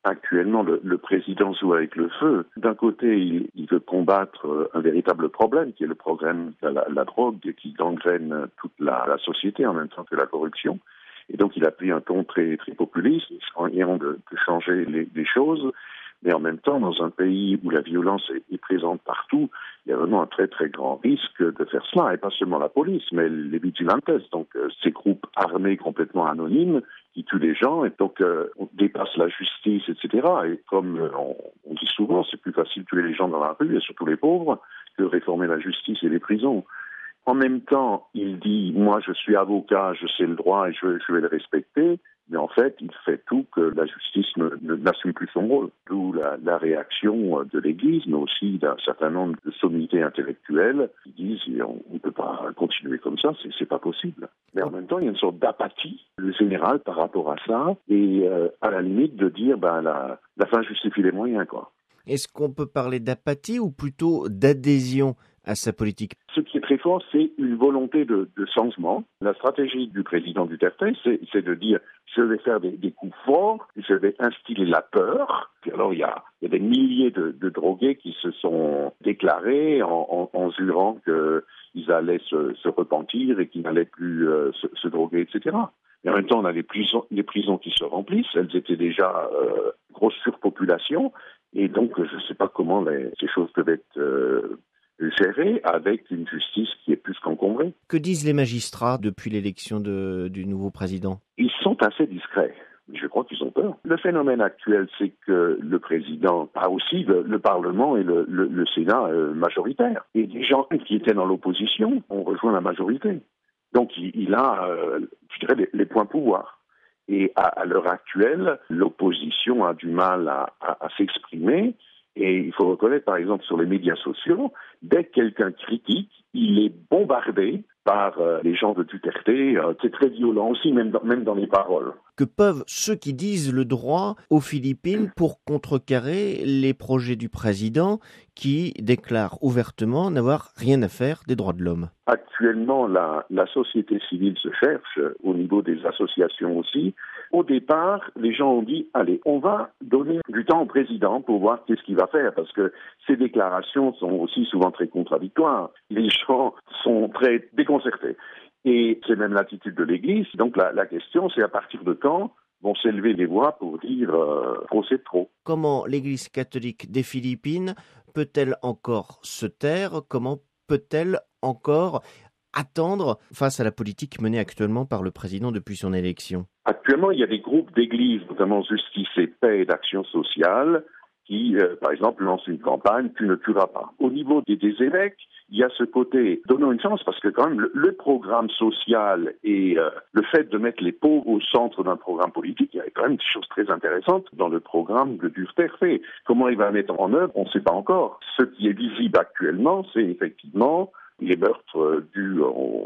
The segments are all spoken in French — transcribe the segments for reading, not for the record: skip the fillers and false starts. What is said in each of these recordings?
Actuellement, le président joue avec le feu. D'un côté, il veut combattre un véritable problème, qui est le problème de la drogue, qui gangrène toute la société en même temps que la corruption. Et donc, il a pris un ton très, très populiste, essayant de changer les choses. Mais en même temps, dans un pays où la violence est présente partout, il y a vraiment un très très grand risque de faire cela, et pas seulement la police, mais les vigilantes, donc ces groupes armés complètement anonymes qui tuent les gens, et donc on dépasse la justice, etc. Et comme on dit souvent, c'est plus facile de tuer les gens dans la rue, et surtout les pauvres, que réformer la justice et les prisons. En même temps, il dit, moi je suis avocat, je sais le droit et je vais le respecter. Mais en fait, il fait tout que la justice n'assume plus son rôle. D'où la réaction de l'Église, mais aussi d'un certain nombre de sommités intellectuelles qui disent on ne peut pas continuer comme ça, c'est pas possible. Mais en même temps, il y a une sorte d'apathie générale par rapport à ça, et à la limite de dire la fin justifie les moyens, quoi. Est-ce qu'on peut parler d'apathie ou plutôt d'adhésion à sa politique? Ce qui est très fort, c'est une volonté de changement. La stratégie du président Duterte, c'est de dire je vais faire des coups forts, je vais instiller la peur. Puis alors il y a des milliers de drogués qui se sont déclarés en jurant qu'ils allaient se repentir et qu'ils n'allaient plus se droguer, etc. Et en même temps, on a les prisons qui se remplissent. Elles étaient déjà grosse surpopulation. Et donc, je ne sais pas comment ces choses peuvent être gérées avec une justice qui est plus qu'encombrée. Que disent les magistrats depuis l'élection du nouveau président? Ils sont assez discrets. Je crois qu'ils ont peur. Le phénomène actuel, c'est que le président a aussi le Parlement et le Sénat majoritaire. Et des gens qui étaient dans l'opposition ont rejoint la majorité. Donc, il a, je dirais, les points pouvoirs. Et à l'heure actuelle, l'opposition a du mal à s'exprimer. Et il faut reconnaître, par exemple, sur les médias sociaux, dès que quelqu'un critique, il est bombardé par les gens de Duterte. C'est très violent aussi, même dans les paroles. Que peuvent ceux qui disent le droit aux Philippines pour contrecarrer les projets du président qui déclare ouvertement n'avoir rien à faire des droits de l'homme? Actuellement, la société civile se cherche, au niveau des associations aussi. Au départ, les gens ont dit, allez, on va donner du temps au président pour voir qu'est-ce qu'il va faire, parce que ces déclarations sont aussi souvent très contradictoires. Les gens sont très déconcertés. Et c'est même l'attitude de l'Église. Donc la question, c'est à partir de quand vont s'élever les voix pour dire trop c'est trop. Comment l'Église catholique des Philippines peut-elle encore se taire? Comment peut-elle encore attendre face à la politique menée actuellement par le président depuis son élection? Actuellement, il y a des groupes d'églises, notamment Justice et Paix et d'Action sociale, qui, par exemple, lancent une campagne « Tu ne tueras pas ». Au niveau des évêques, il y a ce côté « donnons une chance » parce que quand même, le programme social et le fait de mettre les pauvres au centre d'un programme politique, il y a quand même des choses très intéressantes dans le programme de Duterte. Comment il va mettre en œuvre, on ne sait pas encore. Ce qui est visible actuellement, c'est effectivement les meurtres dus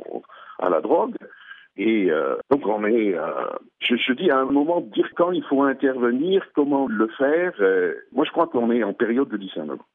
à la drogue. Et donc on est, je dis à un moment, dire quand il faut intervenir, comment le faire. Moi je crois qu'on est en période de discernement.